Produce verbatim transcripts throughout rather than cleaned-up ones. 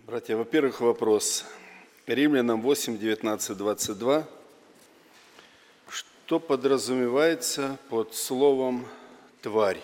Братья, во-первых, вопрос. Римлянам восемь, девятнадцать, двадцать два. Что подразумевается под словом «тварь»?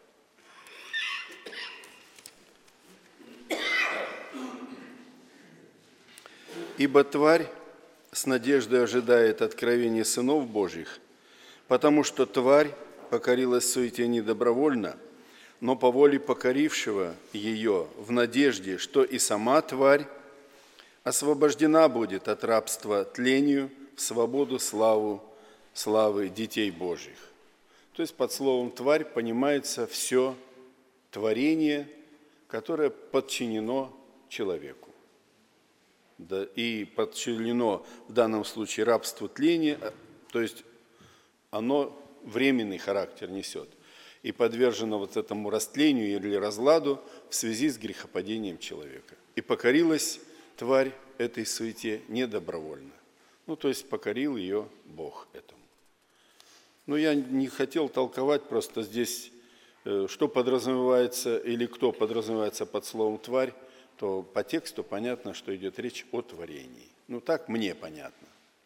Ибо тварь с надеждой ожидает откровения сынов Божьих, потому что тварь покорилась суете не добровольно, но по воле покорившего ее в надежде, что и сама тварь освобождена будет от рабства тлению в свободу славу, славы детей Божьих. То есть под словом «тварь» понимается все творение, которое подчинено человеку. Да, и подчинено в данном случае рабству тления, то есть оно временный характер несет и подвержено вот этому растлению или разладу в связи с грехопадением человека. И покорилась тварь этой суете недобровольно. Ну, то есть покорил ее Бог этому. Но я не хотел толковать просто здесь, что подразумевается или кто подразумевается под словом «тварь», то по тексту понятно, что идет речь о творении. Ну, так мне понятно.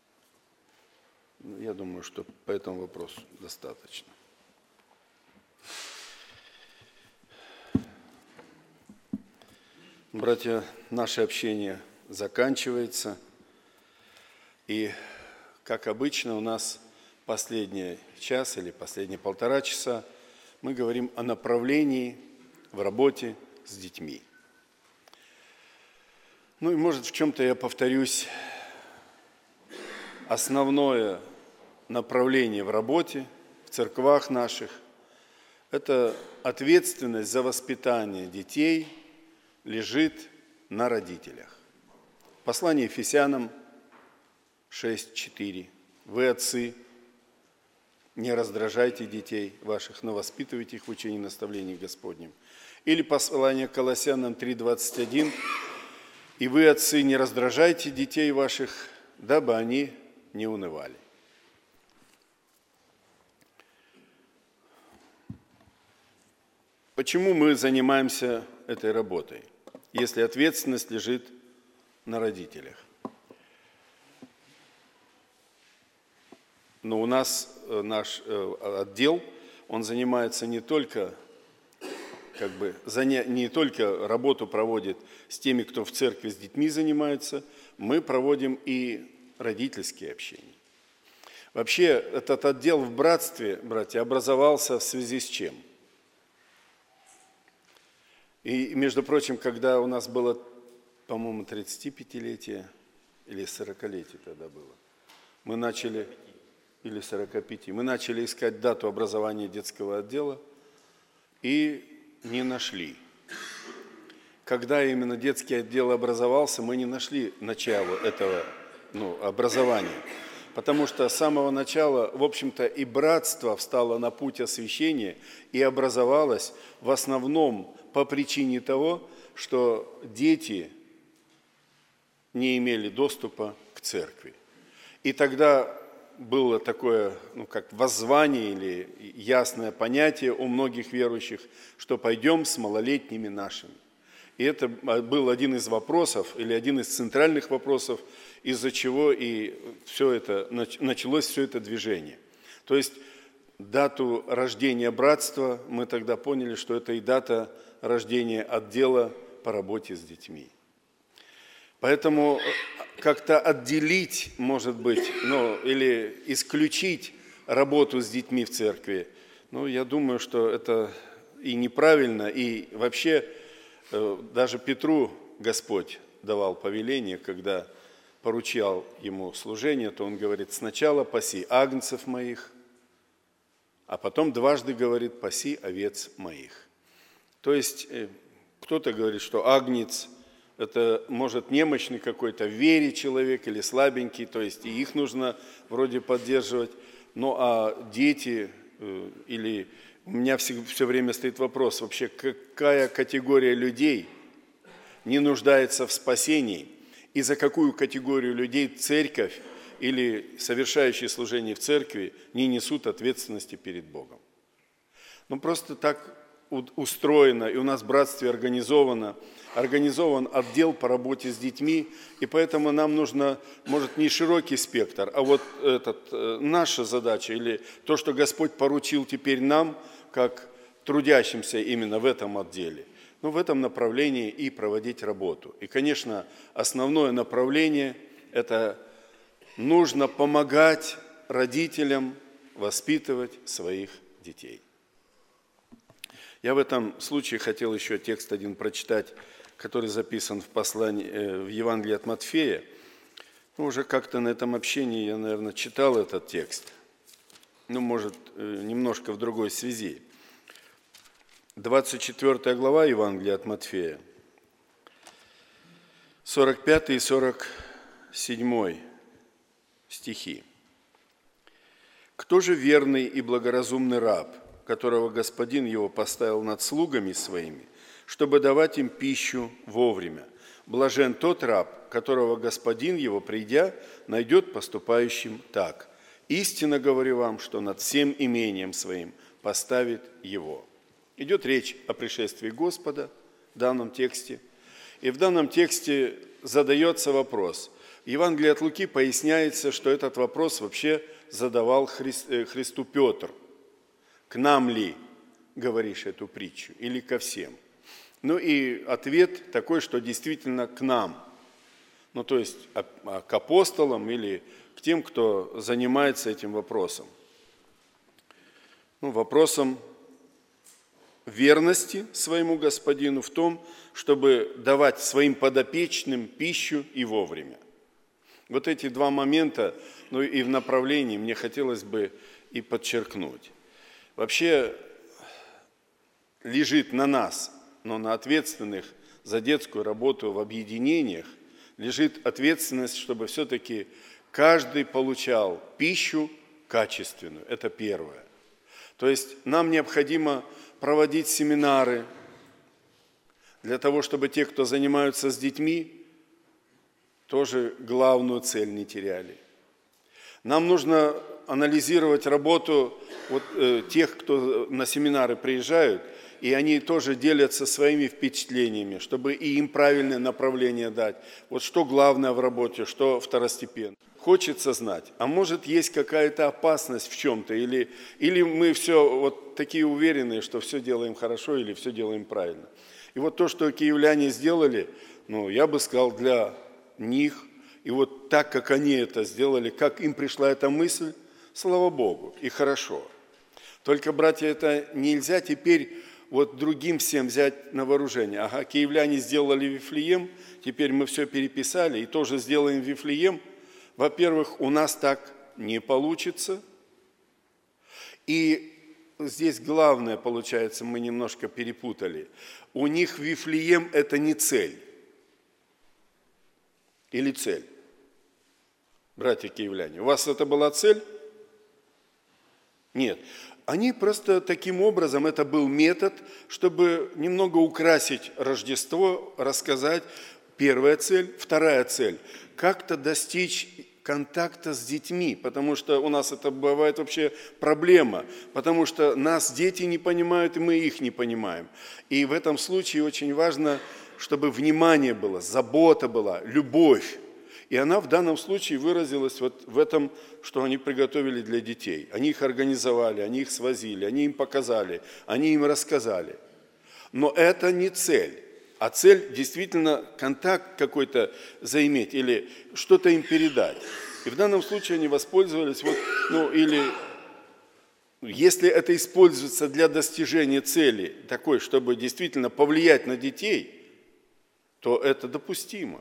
Я думаю, что по этому вопросу достаточно. Братья, наше общение заканчивается. И, как обычно, у нас последний час или последние полтора часа мы говорим о направлении в работе с детьми. Ну и, может, в чем-то я повторюсь. Основное направление в работе, в церквах наших – это ответственность за воспитание детей лежит на родителях. Послание Ефесянам шесть четыре. Вы, отцы, не раздражайте детей ваших, но воспитывайте их в учении и наставлении Господнем. Или послание Колоссянам три двадцать один. И вы, отцы, не раздражайте детей ваших, дабы они не унывали. Почему мы занимаемся этой работой, если ответственность лежит на родителях? Но у нас наш отдел, он занимается не только, как бы, не только работу проводит с теми, кто в церкви с детьми занимается, мы проводим и родительские общения. Вообще, этот отдел в братстве, братья, образовался в связи с чем? И, между прочим, когда у нас было, по-моему, тридцатипятилетие или сорокалетие тогда было, мы начали, или сорок пять, мы начали искать дату образования детского отдела и не нашли. Когда именно детский отдел образовался, мы не нашли начала этого ну, образования. Потому что с самого начала, в общем-то, и братство встало на путь освящения и образовалось в основном по причине того, что дети не имели доступа к церкви. И тогда было такое, ну, как воззвание или ясное понятие у многих верующих, что пойдем с малолетними нашими. И это был один из вопросов, или один из центральных вопросов, из-за чего и все это, началось все это движение. То есть дату рождения братства мы тогда поняли, что это и дата рождения отдела по работе с детьми. Поэтому как-то отделить, может быть, ну, или исключить работу с детьми в церкви, ну, я думаю, что это и неправильно, и вообще даже Петру Господь давал повеление, когда поручал ему служение, то он говорит: сначала паси агнцев моих, а потом дважды говорит: паси овец моих. То есть кто-то говорит, что агнец – это, может, немощный какой-то в вере человек или слабенький, то есть и их нужно вроде поддерживать. Ну а дети, или у меня все, все время стоит вопрос, вообще какая категория людей не нуждается в спасении, и за какую категорию людей церковь или совершающие служение в церкви не несут ответственности перед Богом. Ну просто так устроено, и у нас в братстве организовано, организован отдел по работе с детьми, и поэтому нам нужно, может, не широкий спектр, а вот этот, наша задача, или то, что Господь поручил теперь нам, как трудящимся именно в этом отделе, ну, в этом направлении и проводить работу. И, конечно, основное направление – это нужно помогать родителям воспитывать своих детей. Я в этом случае хотел еще текст один прочитать, который записан в, послании, в Евангелии от Матфея. Ну, уже как-то на этом общении я, наверное, читал этот текст. Ну, может, немножко в другой связи. двадцать четвёртая глава Евангелия от Матфея, сорок пятый и сорок седьмой стихи. «Кто же верный и благоразумный раб, которого господин его поставил над слугами своими, чтобы давать им пищу вовремя? Блажен тот раб, которого господин его, придя, найдет поступающим так. Истинно говорю вам, что над всем имением своим поставит его». Идет речь о пришествии Господа в данном тексте. И в данном тексте задается вопрос. В Евангелии от Луки поясняется, что этот вопрос вообще задавал Христу Петр. «К нам ли говоришь эту притчу или ко всем?» Ну и ответ такой, что действительно к нам. Ну то есть к апостолам или к тем, кто занимается этим вопросом. Ну, вопросом верности своему господину в том, чтобы давать своим подопечным пищу и вовремя. Вот эти два момента, ну и в направлении мне хотелось бы и подчеркнуть. Вообще лежит на нас, но на ответственных за детскую работу в объединениях, лежит ответственность, чтобы все-таки каждый получал пищу качественную. Это первое. То есть нам необходимо проводить семинары для того, чтобы те, кто занимаются с детьми, тоже главную цель не теряли. Нам нужно анализировать работу вот, э, тех, кто на семинары приезжают, и они тоже делятся своими впечатлениями, чтобы и им правильное направление дать. Вот что главное в работе, что второстепенно. Хочется знать, а может есть какая-то опасность в чем-то, или, или мы все вот такие уверенные, что все делаем хорошо или все делаем правильно. И вот то, что киевляне сделали, ну, я бы сказал, для них, и вот так, как они это сделали, как им пришла эта мысль, слава Богу, и хорошо. Только, братья, это нельзя теперь вот другим всем взять на вооружение. Ага, киевляне сделали Вифлеем, теперь мы все переписали и тоже сделаем Вифлеем. Во-первых, у нас так не получится. И здесь главное, получается, мы немножко перепутали. У них Вифлеем – это не цель. Или цель? Братья киевляне, у вас это была цель? Нет. Они просто таким образом, это был метод, чтобы немного украсить Рождество, рассказать. Первая цель. Вторая цель – как-то достичь контакта с детьми, потому что у нас это бывает вообще проблема, потому что нас дети не понимают, и мы их не понимаем. И в этом случае очень важно, чтобы внимание было, забота была, любовь. И она в данном случае выразилась вот в этом, что они приготовили для детей. Они их организовали, они их свозили, они им показали, они им рассказали. Но это не цель. А цель действительно контакт какой-то заиметь или что-то им передать. И в данном случае они воспользовались, вот, ну или если это используется для достижения цели такой, чтобы действительно повлиять на детей, то это допустимо.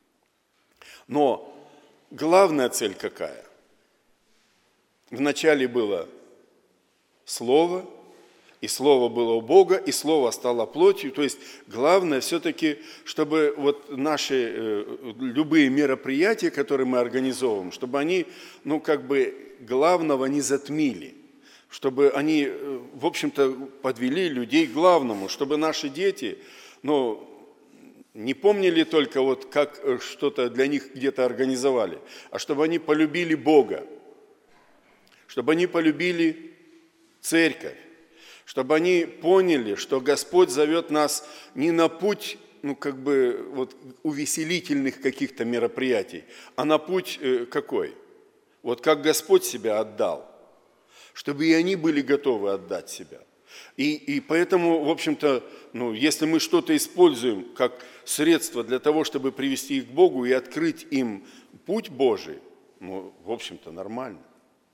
Но главная цель какая? Вначале было Слово, и Слово было у Бога, и Слово стало плотью. То есть главное все-таки, чтобы вот наши э, любые мероприятия, которые мы организовываем, чтобы они, ну как бы главного не затмили, чтобы они, э, в общем-то, подвели людей к главному, чтобы наши дети, ну, не помнили только вот как что-то для них где-то организовали, а чтобы они полюбили Бога, чтобы они полюбили церковь, чтобы они поняли, что Господь зовет нас не на путь, ну, как бы, вот, увеселительных каких-то мероприятий, а на путь э, какой? Вот как Господь себя отдал, чтобы и они были готовы отдать себя. И, и поэтому, в общем-то, ну, если мы что-то используем как средство для того, чтобы привести их к Богу и открыть им путь Божий, ну, в общем-то, нормально.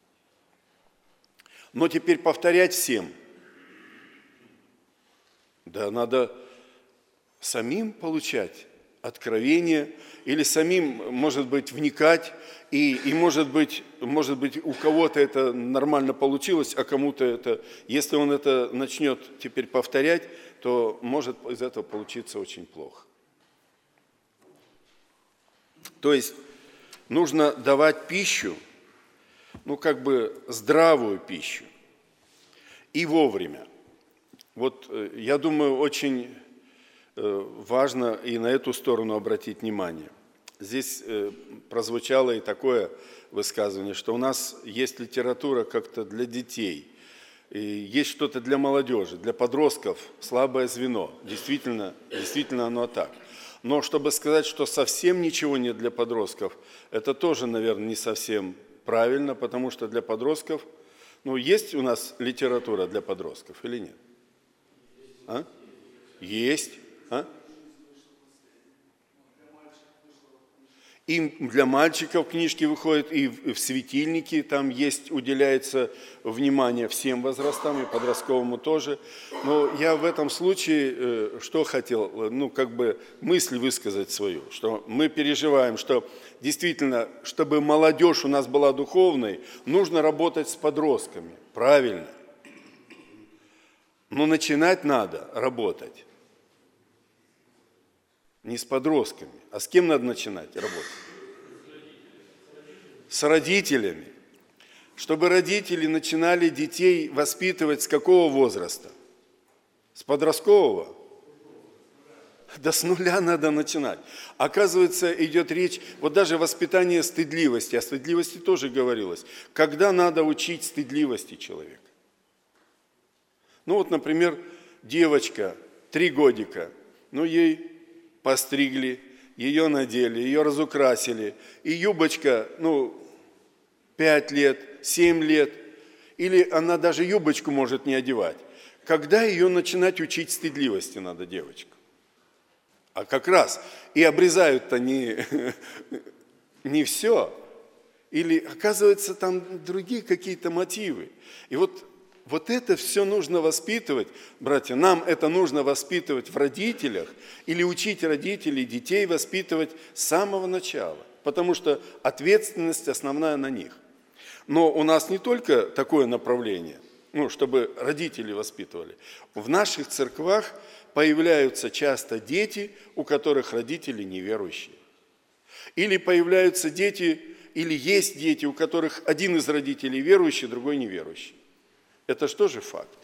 Но теперь повторять всем. Да, надо самим получать откровение или самим, может быть, вникать. И, и может быть, может быть, у кого-то это нормально получилось, а кому-то это, если он это начнет теперь повторять, то может из этого получиться очень плохо. То есть нужно давать пищу, ну как бы здравую пищу и вовремя. Вот я думаю, очень важно и на эту сторону обратить внимание. Здесь прозвучало и такое высказывание, что у нас есть литература как-то для детей, и есть что-то для молодежи, для подростков, слабое звено. Действительно, действительно оно так. Но чтобы сказать, что совсем ничего нет для подростков, это тоже, наверное, не совсем правильно, потому что для подростков, ну, есть у нас литература для подростков или нет? А? Есть. А? И для мальчиков книжки выходят, и в светильнике там есть, уделяется внимание всем возрастам, и подростковому тоже. Но я в этом случае что хотел, ну, как бы мысль высказать свою, что мы переживаем, что действительно, чтобы молодежь у нас была духовной, нужно работать с подростками, правильно. Но начинать надо работать не с подростками. А с кем надо начинать работать? С родителями. Чтобы родители начинали детей воспитывать с какого возраста? С подросткового? Да с нуля надо начинать. Оказывается, идет речь, вот даже воспитание стыдливости, о стыдливости тоже говорилось. Когда надо учить стыдливости человека? Ну вот, например, девочка, три годика, ну ей постригли, ее надели, ее разукрасили. И юбочка, ну, пять лет, семь лет, или она даже юбочку может не одевать. Когда ее начинать учить стыдливости надо, девочку? А как раз и обрезают-то не, не все. Или, оказывается, там другие какие-то мотивы. И вот Вот это все нужно воспитывать, братья, нам это нужно воспитывать в родителях или учить родителей, детей воспитывать с самого начала, потому что ответственность основная на них. Но у нас не только такое направление, ну, чтобы родители воспитывали. В наших церквах появляются часто дети, у которых родители неверующие. Или появляются дети, или есть дети, у которых один из родителей верующий, другой неверующий. Это же тоже факт.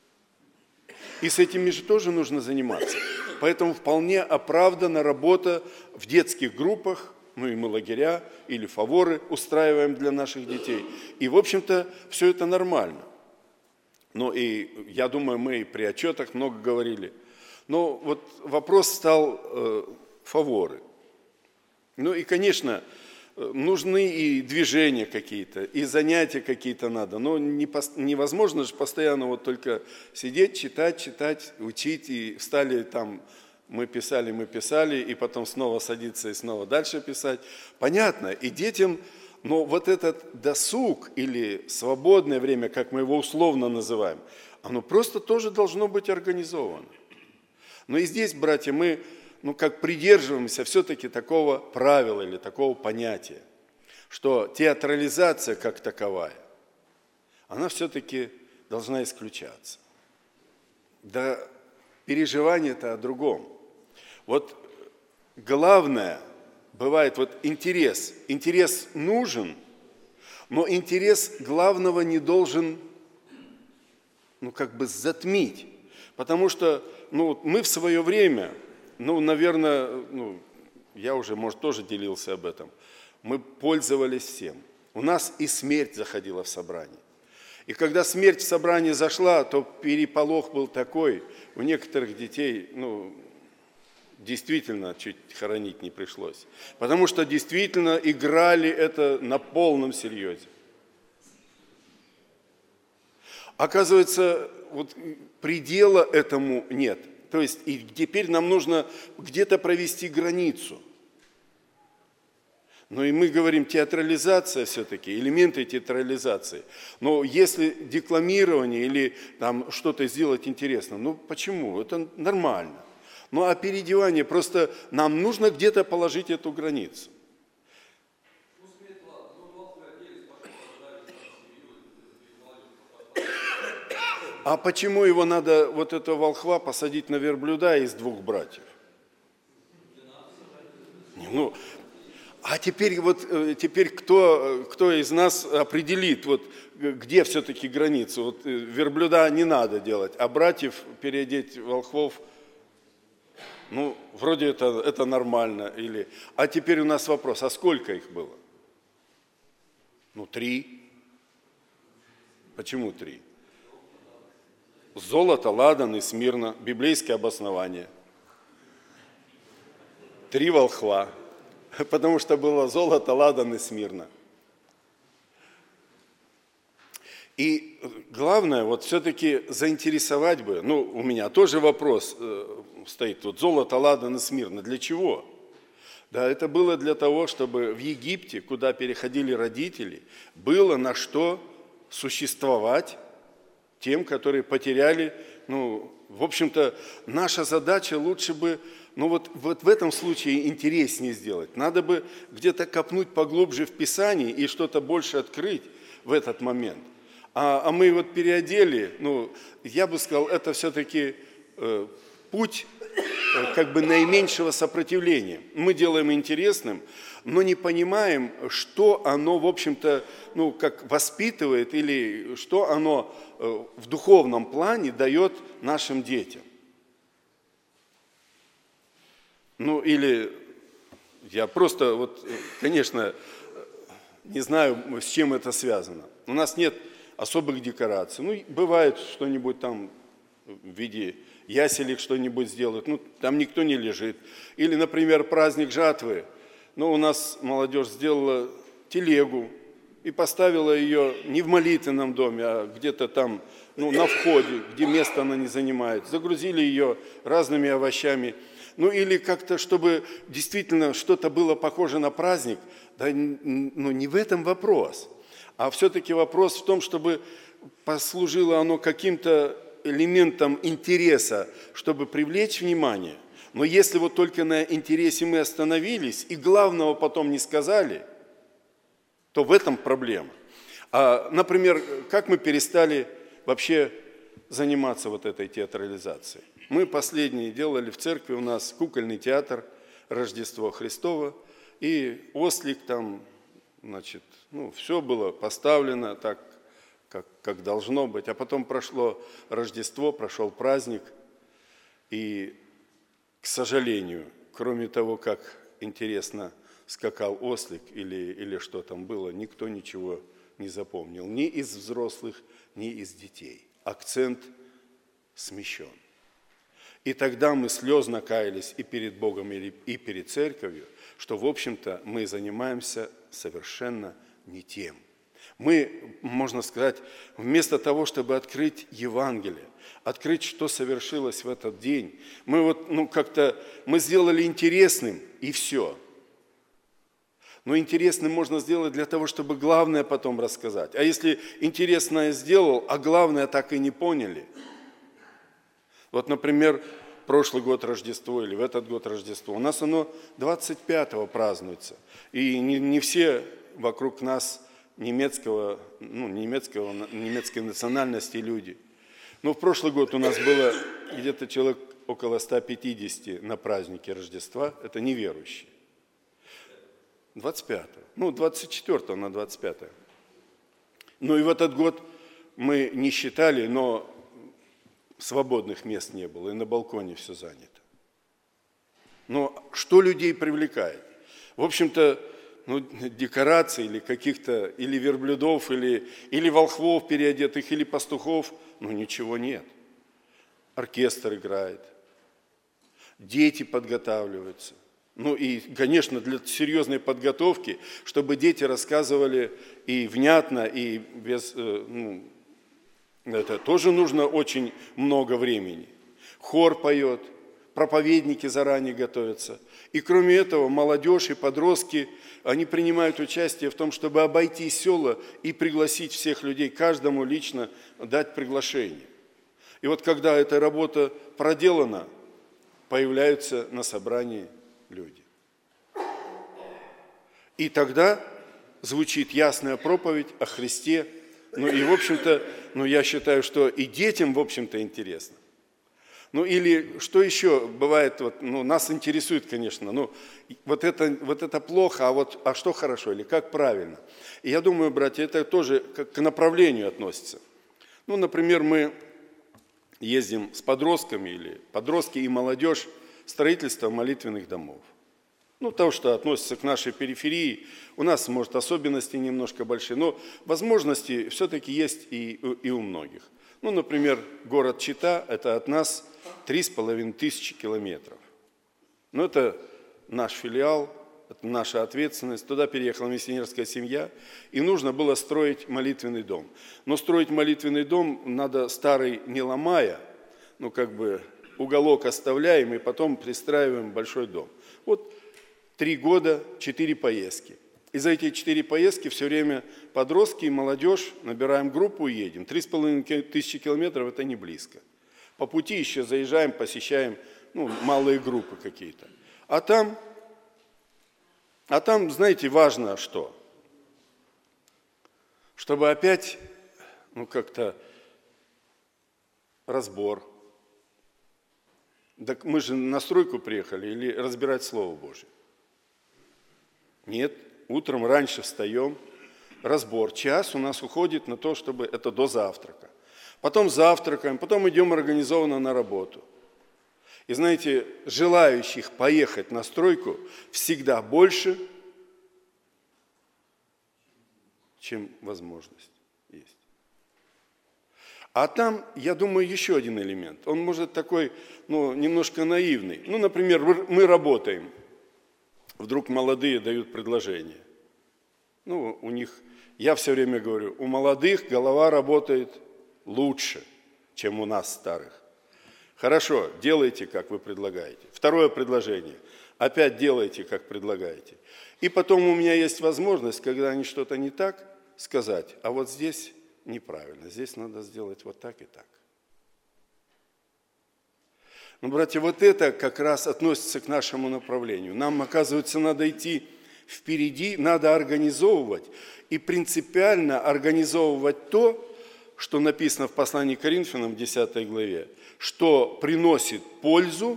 И с этими же тоже нужно заниматься. Поэтому вполне оправдана работа в детских группах, ну и мы лагеря или фаворы устраиваем для наших детей. И, в общем-то, все это нормально. Ну и я думаю, мы и при отчетах много говорили. Но вот вопрос стал э, фаворы. Ну и, конечно, нужны и движения какие-то, и занятия какие-то надо. Но не, невозможно же постоянно вот только сидеть, читать, читать, учить. И встали там, мы писали, мы писали, и потом снова садиться и снова дальше писать. Понятно, и детям, но вот этот досуг или свободное время, как мы его условно называем, оно просто тоже должно быть организовано. Но и здесь, братья, мы... ну, как придерживаемся все-таки такого правила или такого понятия, что театрализация как таковая, она все-таки должна исключаться. Да переживание-то о другом. Вот главное бывает вот интерес. Интерес нужен, но интерес главного не должен, ну, как бы затмить. Потому что, ну, мы в свое время... Ну, наверное, ну, я уже, может, тоже делился об этом. Мы пользовались всем. У нас и смерть заходила в собрание. И когда смерть в собрании зашла, то переполох был такой, у некоторых детей, ну, действительно, чуть хоронить не пришлось. Потому что действительно играли это на полном серьезе. Оказывается, вот предела этому нет. То есть и теперь нам нужно где-то провести границу. Ну и мы говорим, театрализация все-таки, элементы театрализации. Но если декламирование или там что-то сделать интересно, ну почему? Это нормально. Ну а переодевание, просто нам нужно где-то положить эту границу. А почему его надо, вот этого волхва, посадить на верблюда из двух братьев? Ну, а теперь вот теперь кто, кто из нас определит, вот, где все-таки граница? Вот верблюда не надо делать, а братьев переодеть волхвов, ну, вроде это, это нормально. Или... А теперь у нас вопрос, а сколько их было? Ну, три. Почему три? Золото, ладан и смирно, библейское обоснование. Три волхва, потому что было золото, ладан и смирно. И главное, вот все-таки заинтересовать бы, ну, у меня тоже вопрос э, стоит, вот золото, ладан и смирно, для чего? Да, это было для того, чтобы в Египте, куда переходили родители, было на что существовать тем, которые потеряли, ну, в общем-то, наша задача лучше бы, ну вот, вот в этом случае интереснее сделать. Надо бы где-то копнуть поглубже в Писании и что-то больше открыть в этот момент. А, а мы вот переодели, ну, я бы сказал, это все-таки э, путь э, как бы наименьшего сопротивления. Мы делаем интересным, но не понимаем, что оно, в общем-то, ну, как воспитывает или что оно э, в духовном плане дает нашим детям. Ну, или я просто, вот, конечно, не знаю, с чем это связано. У нас нет особых декораций. Ну, бывает что-нибудь там в виде яселек что-нибудь сделают, ну, там никто не лежит. Или, например, праздник жатвы. Ну, у нас молодежь сделала телегу и поставила ее не в молитвенном доме, а где-то там, ну, на входе, где место она не занимает. Загрузили ее разными овощами. Ну, или как-то, чтобы действительно что-то было похоже на праздник. Да, ну, не в этом вопрос. А все-таки вопрос в том, чтобы послужило оно каким-то элементом интереса, чтобы привлечь внимание. Но если вот только на интересе мы остановились и главного потом не сказали, то в этом проблема. А, например, как мы перестали вообще заниматься вот этой театрализацией? Мы последние делали в церкви у нас кукольный театр «Рождество Христово», и ослик там, значит, ну, все было поставлено так, как, как должно быть. А потом прошло Рождество, прошел праздник, и, к сожалению, кроме того, как интересно скакал ослик или, или что там было, никто ничего не запомнил. Ни из взрослых, ни из детей. Акцент смещен. И тогда мы слезно каялись и перед Богом, и перед церковью, что, в общем-то, мы занимаемся совершенно не тем. Мы, можно сказать, вместо того, чтобы открыть Евангелие, открыть, что совершилось в этот день, мы вот, ну, как-то, мы сделали интересным, и все. Но интересным можно сделать для того, чтобы главное потом рассказать. А если интересное сделал, а главное так и не поняли. Вот, например, прошлый год Рождество или в этот год Рождество. У нас оно двадцать пятого празднуется. И не, не все вокруг нас немецкого, ну, немецкого, немецкой национальности люди. Но в прошлый год у нас было где-то человек около ста пятидесяти на празднике Рождества. Это неверующие. двадцать пятого. Ну, двадцать четвёртого на двадцать пятое. Ну и в этот год мы не считали, но свободных мест не было, и на балконе все занято. Но что людей привлекает? В общем-то, ну, декораций или каких-то, или верблюдов, или, или волхвов переодетых, или пастухов, ну ничего нет. Оркестр играет, дети подготавливаются. Ну и, конечно, для серьезной подготовки, чтобы дети рассказывали и внятно, и без, ну, это тоже нужно очень много времени. Хор поет, проповедники заранее готовятся. И кроме этого, молодежь и подростки, они принимают участие в том, чтобы обойти села и пригласить всех людей, каждому лично дать приглашение. И вот когда эта работа проделана, появляются на собрании люди. И тогда звучит ясная проповедь о Христе. Ну и, в общем-то, ну, я считаю, что и детям, в общем-то, интересно. Ну или что еще бывает, вот, ну, нас интересует, конечно, ну, вот это, вот это плохо, а вот а что хорошо или как правильно. И я думаю, братья, это тоже к направлению относится. Ну, например, мы ездим с подростками или подростки и молодежь в строительство молитвенных домов. Ну, то, что относится к нашей периферии, у нас, может, особенности немножко большие, но возможности все-таки есть и, и у многих. Ну, например, город Чита – это от нас три с половиной тысячи километров. Но это наш филиал, это наша ответственность. Туда переехала миссионерская семья, и нужно было строить молитвенный дом. Но строить молитвенный дом надо старый не ломая, ну, как бы уголок оставляем, и потом пристраиваем большой дом. Вот три года, четыре поездки. И за эти четыре поездки все время подростки и молодежь набираем группу и едем. Три с половиной тысячи километров – это не близко. По пути еще заезжаем, посещаем, ну, малые группы какие-то. А там, а там, знаете, важно что? Чтобы опять, ну, как-то разбор. Так мы же на стройку приехали или разбирать Слово Божие? Нет. Утром раньше встаем, разбор. Час у нас уходит на то, чтобы это до завтрака. Потом завтракаем, потом идем организованно на работу. И знаете, желающих поехать на стройку всегда больше, чем возможность есть. А там, я думаю, еще один элемент. Он может такой, ну, немножко наивный. Ну, например, мы работаем. Вдруг молодые дают предложение. Ну, у них, я все время говорю, у молодых голова работает лучше, чем у нас старых. Хорошо, делайте, как вы предлагаете. Второе предложение. Опять делайте, как предлагаете. И потом у меня есть возможность, когда они что-то не так, сказать, а вот здесь неправильно, здесь надо сделать вот так и так. Ну, братья, вот это как раз относится к нашему направлению. Нам, оказывается, надо идти впереди, надо организовывать и принципиально организовывать то, что написано в послании к Коринфянам в десятой главе, что приносит пользу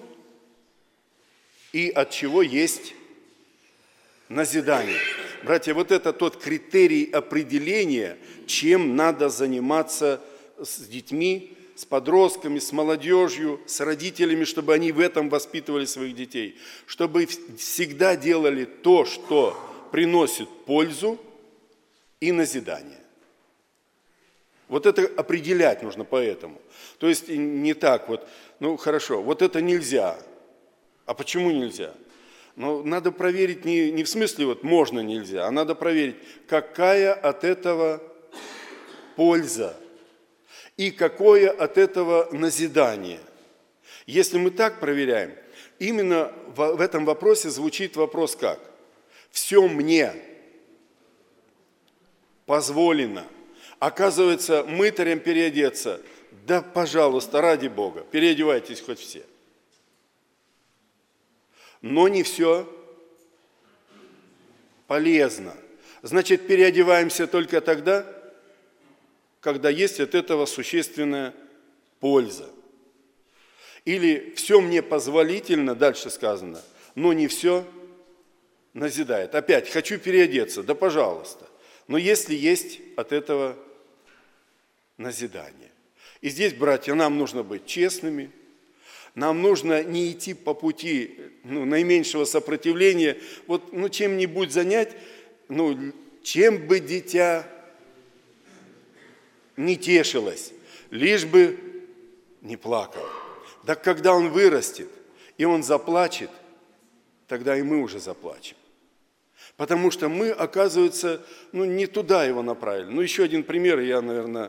и от чего есть назидание. Братья, вот это тот критерий определения, чем надо заниматься с детьми, с подростками, с молодежью, с родителями, чтобы они в этом воспитывали своих детей, чтобы всегда делали то, что приносит пользу и назидание. Вот это определять нужно поэтому. То есть не так вот, ну хорошо, вот это нельзя. А почему нельзя? Ну, надо проверить не, не в смысле вот можно, нельзя, а надо проверить, какая от этого польза. И какое от этого назидание. Если мы так проверяем, именно в этом вопросе звучит вопрос как? Все мне позволено. Оказывается, мытарям переодеться. Да, пожалуйста, ради Бога, переодевайтесь хоть все. Но не все полезно. Значит, переодеваемся только тогда, когда есть от этого существенная польза. Или все мне позволительно, дальше сказано, но не все назидает. Опять, хочу переодеться, да пожалуйста. Но если есть от этого назидание. И здесь, братья, нам нужно быть честными, нам нужно не идти по пути ну, наименьшего сопротивления, вот ну, чем-нибудь занять, ну, чем бы дитя не тешилось, лишь бы не плакал. Так когда он вырастет, и он заплачет, тогда и мы уже заплачем. Потому что мы, оказывается, ну, не туда его направили. Ну, еще один пример, и я, наверное,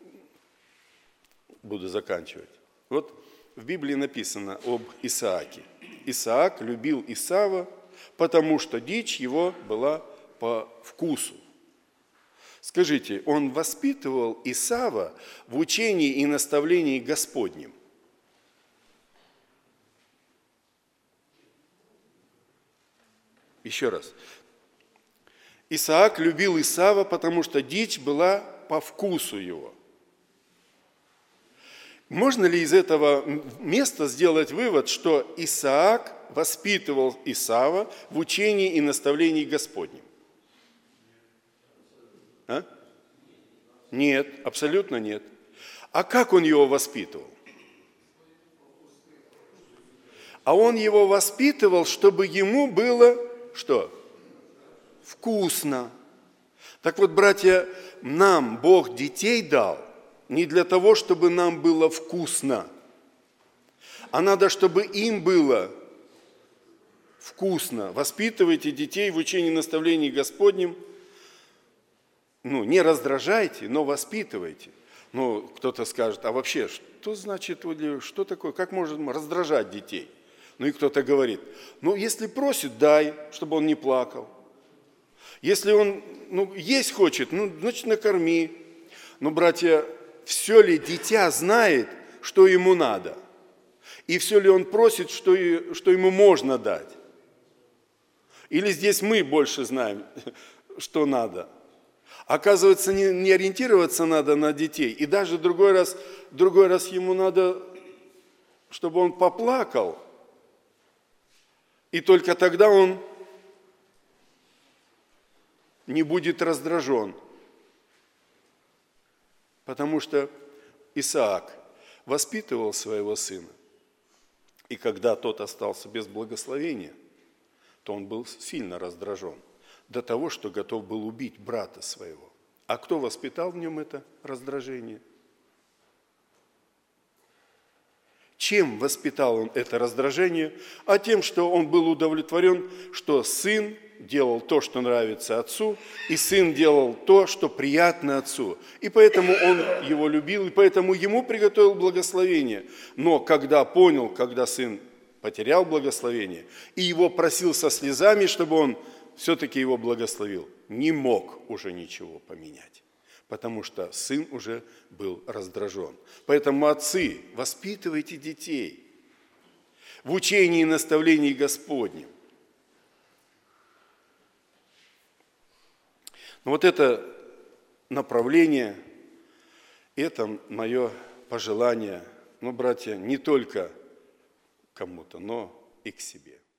буду заканчивать. Вот в Библии написано об Исааке. Исаак любил Исава, потому что дичь его была по вкусу. Скажите, он воспитывал Исава в учении и наставлении Господнем? Еще раз. Исаак любил Исава, потому что дичь была по вкусу его. Можно ли из этого места сделать вывод, что Исаак воспитывал Исава в учении и наставлении Господнем? А? Нет, абсолютно нет. А как он его воспитывал? А он его воспитывал, чтобы ему было что? Вкусно. Так вот, братья, нам Бог детей дал не для того, чтобы нам было вкусно, а надо, чтобы им было вкусно. Воспитывайте детей в учении и наставлении Господнем. Ну, не раздражайте, но воспитывайте. Ну, кто-то скажет, а вообще, что значит, что такое, как можно раздражать детей? Ну, и кто-то говорит, ну, если просит, дай, чтобы он не плакал. Если он, ну, есть хочет, ну, значит, накорми. Но, братья, все ли дитя знает, что ему надо? И все ли он просит, что, и, что ему можно дать? Или здесь мы больше знаем, что надо? Оказывается, не, не ориентироваться надо на детей. И даже другой раз, другой раз ему надо, чтобы он поплакал. И только тогда он не будет раздражен. Потому что Исаак воспитывал своего сына. И когда тот остался без благословения, то он был сильно раздражен. До того, что готов был убить брата своего. А кто воспитал в нем это раздражение? Чем воспитал он это раздражение? А тем, что он был удовлетворен, что сын делал то, что нравится отцу, и сын делал то, что приятно отцу. И поэтому он его любил, и поэтому ему приготовил благословение. Но когда понял, когда сын потерял благословение, и его просил со слезами, чтобы он все-таки его благословил, не мог уже ничего поменять, потому что сын уже был раздражен. Поэтому, отцы, воспитывайте детей в учении и наставлении Господнем. Но вот это направление, это мое пожелание, ну, братья, не только кому-то, но и к себе.